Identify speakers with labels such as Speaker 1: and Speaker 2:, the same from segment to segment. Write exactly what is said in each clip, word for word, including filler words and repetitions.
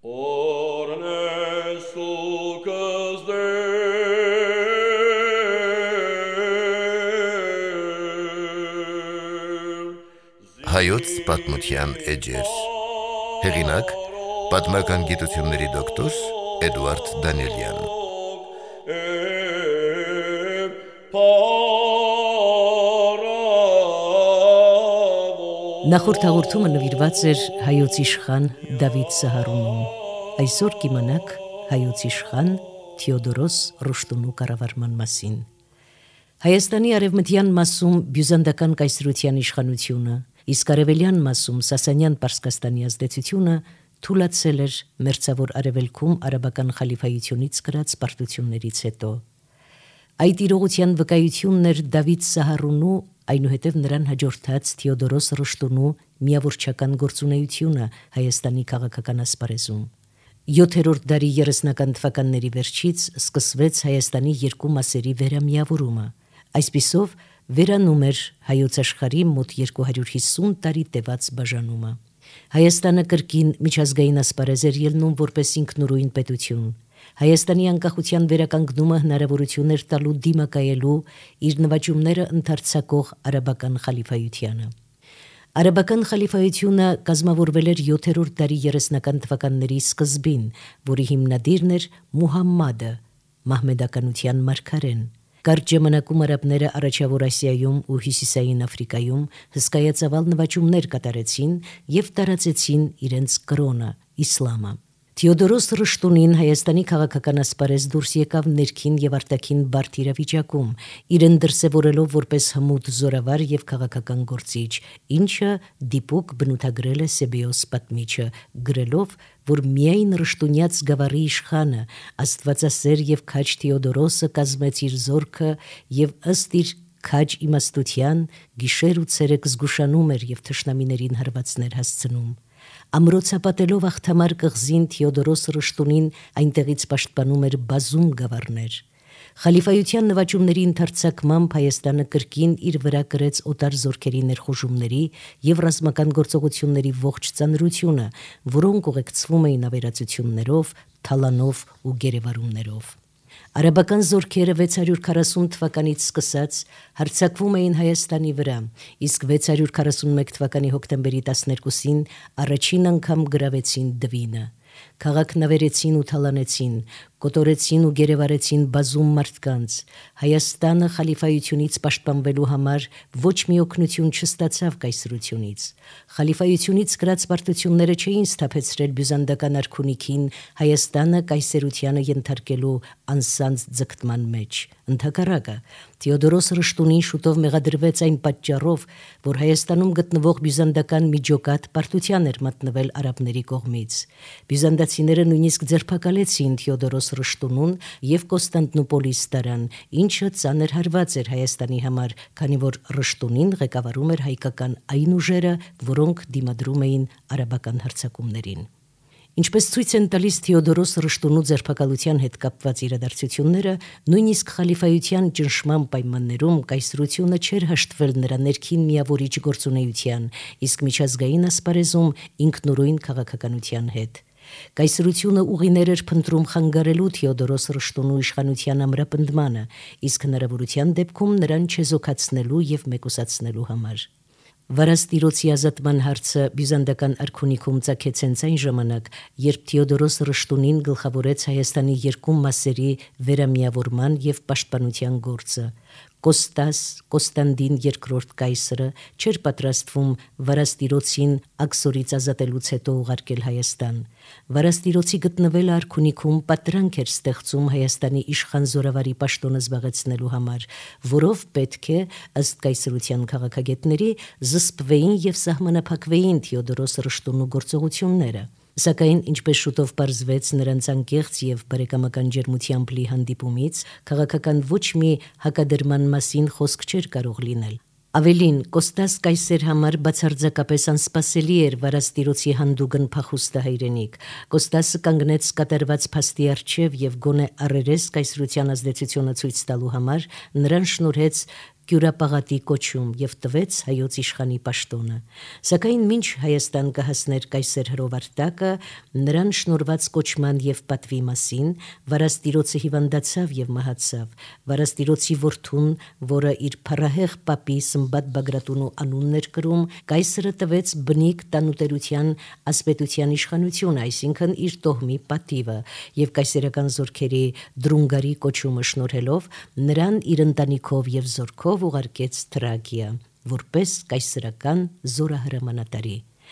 Speaker 1: Հայոց պատմության էջեր։ Հեղինակ՝ պատմական գիտությունների դոկտոր Էդուարդ Դանիելյան։
Speaker 2: Նախորդ հաղորդումը նվիրված էր հայոց իշխան Դավիթ Սահարունին։ Այսօր կիմանաք հայոց իշխան Թեոդորոս Ռուշտունու կառավարման մասին։ Հայաստանի արևմտյան մասում բյուզանդական կայսրության իշխանությունը, իսկ արևելյան մասում Սասանյան Պարսկաստանի ազդեցությունը թուլացել էր մերձավոր արևելքում արաբական խալիֆայությունից կրած պարտություններից հետո։ Այդ իրողության վկայությունն էր Դավիթ Սահարունու, այնուհետև նրան հաջորդած Թեոդորոս Ռուշտունու միավորչական գործունեությունը Հայաստանի քաղաքական ասպարեզում։ Յոթերորդ դարի երեսնական թվականների վերջից սկսվեց Հայաստանի երկու մասերի վերամիավորումը։ Այսպիսով վերանում էր հայոց աշխարհի մոտ երկու հարյուր հիսուն տարի տևած բաժանումը։ Հայաստանը կրկին միջազգային ասպարեզ էր ելնում որպես ինքնուրույն պետություն։ Հայաստանի անկախության վերականգնումը հնարավորություն էր տալու դիմակայելու իր նվաճումները ընդարձակող արաբական խալիֆայությանը։ Արաբական խալիֆայությունը կազմավորվել էր յոթերորդ դարի երեսնական թվականների սկզբին, որի հիմնադիրն էր Մուհամմադը, մահմեդականության մարգարեն։ Կարճ ժամանակում արաբները Առաջավոր Ասիայում ու Հյուսիսային Աֆրիկայում հսկայածավալ նվաճումներ կատարեցին և տարածեցին իրենց կրոնը՝ իսլամը։ Թեոդորոս Ռուշտունին Հայաստանի քաղաքական ասպարեզ դուրս եկավ ներքին և արտաքին բարդ իրավիճակում, իրեն դրսևորելով որպես հմուտ զորավար և քաղաքական գործիչ, ինչը դիպուկ բնութագրել է Սեբեոս պատմիչը, գրելով, որ միայն Ռուշտունյաց գավառի իշխանը, աստվածասեր և քաջ Թեոդորոսը կազմեց իր զորքը և ըստ իր քաջ իմաստության գիշեր ու ցերեկ զգուշանում էր և թշնամիներին հարվածներ հասցնում։ Ամրոցապատելով աղթամար կղզին Թեոդորոս Ռուշտունին այնտեղից պաշտպանում էր բազում գավառներ։ Խալիֆայության նվաճումների ընդարձակմամբ Հայաստանը կրկին իր վրա կրեց օտար զորքերի ներխուժումների և ռազմական գործողությունների ողջ ծանրությունը, որոնք ուղեկցվում էին ավերածություններով, թալանով ու գերեվարումներով։ Արաբական զորքերը վեց հարյուր քառասուն թվականից սկսած հարձակվում էին Հայաստանի վրա, իսկ վեց հարյուր քառասունմեկ թվականի հոկտեմբերի տասներկուսին առաջին անգամ գրավեցին Դվինը։ Քաղաքն ավերեցին ու թալանեցին, կոտորեցին ու գերեվարեցին բազում մարդկանց։ Հայաստանը խալիֆայությունից պաշտպանվելու համար ոչ մի օգնություն չստացավ կայսրությունից։ Խալիֆայությունից կրած պարտությունները չէին սթափեցրել բյուզանդական արքունիքին Հայաստանը կայսերությանը ենթարկելու անսանձ ձգտման մեջ։ Ընդհակառակը, Թեոդորոս Ռուշտունին շուտով մեղադրվեց այն պատճառով, որ Հայաստանում գտնվող բյուզանդական միջոկատ պարտության էր մատնվել արաբների կողմից։ Բյուզանդացիները նույնիսկ ձերբակալեցին Թեոդորոս Ռուշտունուն և Կոստանդնուպոլիս տարան, ինչը ծանր հարված էր Հայաստանի համար, քանի որ Ռուշտունին ղեկավարում էր հայկական այն ուժերը, որոնք դիմադրում էին արաբական հարձակումներին։ Ինչպես ցույց են տալիս Թեոդորոս Ռուշտունու ձերբակալության հետ կապված իրադարձությունները, նույնիսկ խալիֆայության ճնշման պայմաններում կայսրությունը չէր հաշտվել նրա ներքին միավորիչ գործունեության, իսկ միջազգային ասպարեզում ինքնուրույն քաղաքականության հետ։ Կայսրությունը ուղիներ էր փնտրում խանգարելու Թեոդորոս Ռուշտունու իշխանության ամրապնդմանը, իսկ հնարավորության դեպքում նրան չեզոքացնելու և մեկուսացնելու համար։ Վարաստիրոցի ազատման հարցը բյուզանդական արքունիքում ծագեց հենց այն ժամանակ, երբ Թեոդորոս Ռուշտունին գլխավորեց Հայաստանի երկու մասերի վերամիավորման և պաշտպանության գործը։ Կոստաս Կոստանդին երկրորդ կայսրը չէր պատրաստվում Վարաստիրոցին Աքսորից ազատելուց հետո ուղարկել Հայաստան։ Վարաստիրոցի գտնվելը արքունիքում պատրանք էր ստեղծում Հայաստանի իշխան զորավարի պաշտոնը զբաղեցնելու համար, որով պետք է, ըստ կայսրության քաղաքագետների, զսպվեին և սահմանափակվեին Թեոդորոս Ռուշտունու գործողությունները։ Սակայն, ինչպես շուտով պարզվեց նրանց անկեղծ և բարեկամական ջերմությամբ լի հանդիպումից, քաղաքական ոչ մի հակադրման մասին խոսք չէր կարող լինել։ Ավելին, Կոստաս կայսեր համար բացարձակապես անսպասելի էր Վարաստիրոցի հանդուգն փախուստը հայրենիք։ Կոստասը կանգնեց կատարված փաստի առջև և գոնե առերես կայսրության ազդեցությունը ցույց տալու համար նրան շնորհեց Կյուրապաղատի կոչում եւ տվեց հայոց իշխանի պաշտոնը։ Սակայն մինչ Հայաստան կհասներ կայսեր հրովարտակը, նրան շնորհված կոչման եւ պատվի մասին Վարաստիրոցը հիվանդացավ եւ մահացավ։ Վարաստիրոցի որդուն, որը իր փառահեղ պապի Սմբատ Բագրատունու անունն էր կրում, կայսրը տվեց բնիկ տանուտերության ասպետության իշխանությունը, այսինքն իր տոհմի պատիվը, եւ կայսերական զորքերի դրունգարի կոչումը շնորհելով նրան իր ընտանիքով եւ զորքով ուղարկեց Թրակիա, որպես կայսրական զորահրամանատարի։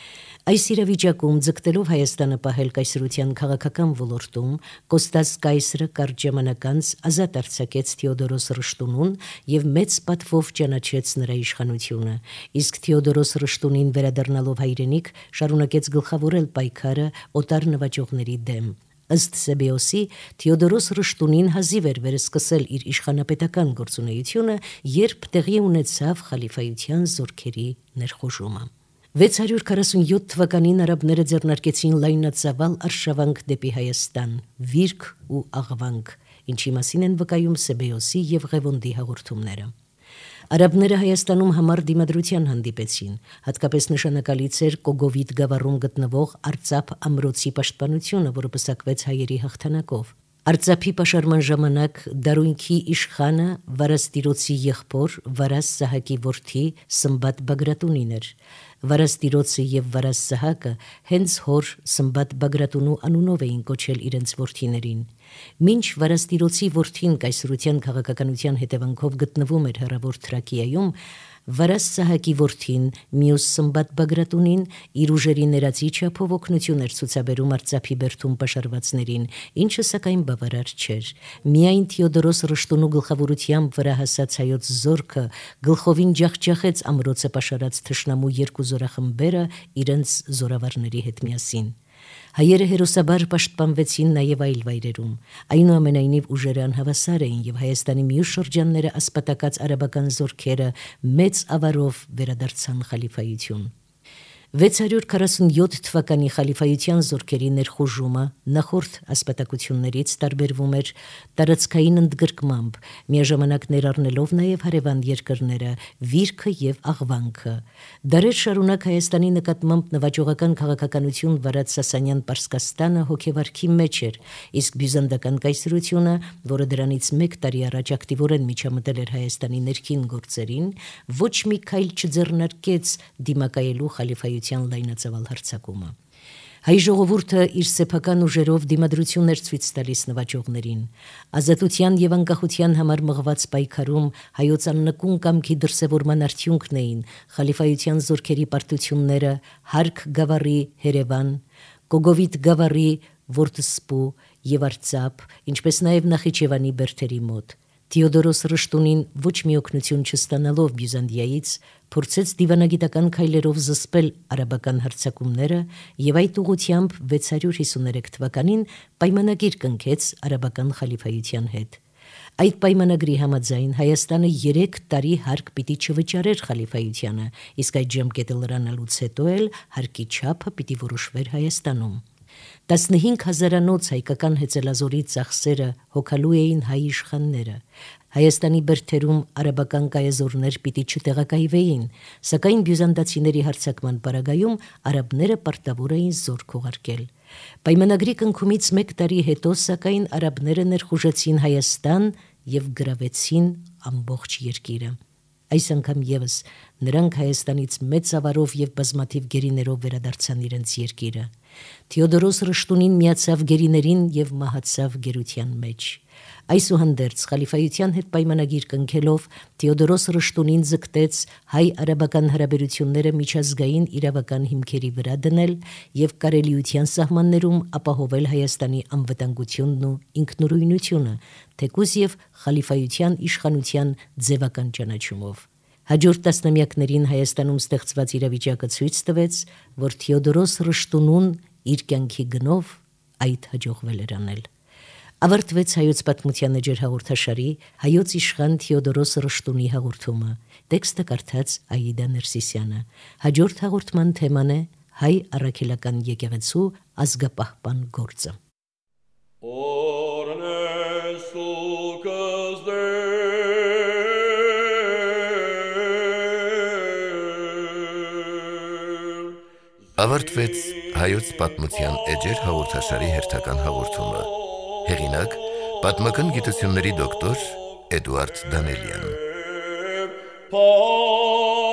Speaker 2: Այս իրավիճակում ձգտելով Հայաստանը պահել կայսրության քաղաքական ոլորտում, Կոստաս կայսրը կարճ ժամանակ անց ազատ արձակեց Թեոդորոս Ռշտունուն եւ մեծ պատվով ճանաչեց նրա իշխանությունը, իսկ Թեոդորոս Ռշտունին վերադառնալով հայրենիք շարունակեց գլխավորել պայքարը օտար նվաճողների դեմ։ Ըստ Սեբեոսի, Թեոդորոս Ռշտունին հազիվ էր վերսկսել իր իշխանապետական գործունեությունը, երբ տեղի ունեցավ խալիֆայության զորքերի ներխուժումը։ վեց հարյուր քառասունյոթ թվականին արաբները ձեռնարկեցին լայնածավալ արշավանք դեպի Հայաստան, վիրք ու աղվանք, ինչի մասին են վկայում Սեբեոսի եւ Ղևոնդի հաղորդումները։ Արաբները Հայաստանում համառ դիմադրության հանդիպեցին, հատկապես նշանակալից էր Կոգովիդ գավառում գտնվող Արծափ ամրոցի պաշտպանությունը, որը պսակվեց հայերի հաղթանակով։ Արծափի պաշարման ժամանակ Դարույնքի իշխանը Վարաստիրոցի եղբոր Վարաս Սահակի որդի Սմբատ Բագրատունին էր։ Վարաստիրոցը եւ Վարաս Սահակը հենց հոր Սմբատ Բագրատունու անունով էին կոչել իրենց որդիներին։ Մինչ Վարաստիրոցի որդին կայսրության քաղաքականության հետևանքով գտնվում էր հեռավոր Թրակիայում, Վարաս Սահակի որդին մյուս Սմբատ Բագրատունին իր ուժերի ներածի չափով օգնություն էր ցուցաբերում Արցախի բերդում պաշարվածներին, ինչը սակայն բավարար չէր։ Միայն Թեոդորոս Ռշտունու գլխավորությամբ վրա հասած հայոց զորքը գլխովին ջախջախեց ամրոցը պաշարած թշնամու երկու զորախմբերը իրենց զորավարների հետ միասին։ Հայերը հերոսաբար պաշտպանվեցին նաև այլ վայրերում։ Այնուամենայնիվ ուժերը անհավասար էին եւ Հայաստանի մյուս շրջանները ասպատակած արաբական զորքերը մեծ ավարով վերադարձան խալիֆայություն։ վեց հարյուր քառասունյոթ թվականի խալիֆայության զորքերի ներխուժումը նախորդ ասպատակություններից տարբերվում էր տարածքային ընդգրկմամբ, միաժամանակ ներառնելով նաև հարևան երկրները, վիրքը եւ աղվանքը։ Դարեր շարունակ Հայաստանի նկատմամբ նվաճողական քաղաքականություն վարած Սասանյան Պարսկաստանը հոգեվարքի մեջ էր, իսկ բյուզանդական կայսրությունը, որը դրանից մեկ տարի առաջ ակտիվորեն միջամտել էր Հայաստանի ներքին գործերին, ոչ մի քայլ չձեռնարկեց դիմակայելու խալիֆայության լայնածավալ հարձակումը։ Հայ ժողովուրդը իր սեփական ուժերով դիմադրություն էր ցույց տալիս նվաճողներին։ Ազատության եւ անկախության համար մղված պայքարում հայոց աննկուն կամքի դրսևորման արդյունքն էին խալիֆայության զորքերի պարտությունները Հարկ գավառի Երևան, Կոգովիդ գավառի Որտսպու եւ Արցախ, ինչպես նաեւ Նախիջևանի բերդերի մոտ։ Թեոդորոս Ռշտունին ոչ մի օգնություն չստանալով Բյուզանդիայից փորձեց դիվանագիտական քայլերով զսպել արաբական հարձակումները եւ այդ ուղղությամբ վեց հարյուր հիսուներեք թվականին պայմանագիր կնքեց արաբական խալիֆայության հետ։ Այդ պայմանագրի համաձայն Հայաստանը երեք տարի հարկ պիտի չվճարեր խալիֆայությանը, իսկ այդ ժամկետը լրանալուց հետո էլ հարկի չափը պիտի որոշվեր Հայաստանում։ տասնհինգ հազարանոց հայկական հեծելազորի ծախսերը հոգալու էին հայ իշխանները։ Հայաստանի բերդերում արաբական կայազորներ պիտի չտեղակայվեին, սակայն բյուզանդացիների հարձակման պարագայում արաբները պարտավոր էին զորք ուղարկել։ Պայմանագրի կնքումից մեկ տարի հետո, սակայն արաբները ներխուժեցին Հայաստան եւ գրավեցին ամբողջ երկիրը։ Այս անգամ եւս նրանք Հայաստանից մեծ ավարով եւ բազմաթիվ գերիներով վերադարձան իրենց երկիրը։ Թեոդորոս Ռշտունին միացավ գերիներին եւ մահացավ գերության մեջ։ Այսուհանդերձ խալիֆայության հետ պայմանագիր կնքելով Թեոդորոս Ռշտունին ձգտեց հայ-արաբական հարաբերությունները միջազգային իրավական հիմքերի վրա դնել եւ կարելիության սահմաններում ապահովել Հայաստանի անվտանգությունն ու ինքնուրույնությունը, թեկուզ եւ խալիֆայության իշխանության ձևական ճանաչումով։ Հաջորդ տասնամյակներին Հայաստանում ստեղծված իրավիճակը ցույց տվեց, որ Թեոդորոս Ռշտունուն իր կյանքի գնով այդ հաջողվել էր անել։ Ավարտվեց հայոց պատմության էջեր հաղորդաշարի հայոց իշխան Թեոդորոս Ռշտունի հաղորդումը։ Տեքստը կարդաց Աիդա Ներսիսյանը։ Հաջորդ հաղորդման թեման է հայ առաքելական եկեղեցու ազգապահպան գործը։
Speaker 1: ավարտվեց հայոց պատմության էջեր հաղորդաշարի հերթական հաղորդումը։ Հեղինակ՝ պատմական գիտությունների դոկտոր Էդուարդ Դանելյան։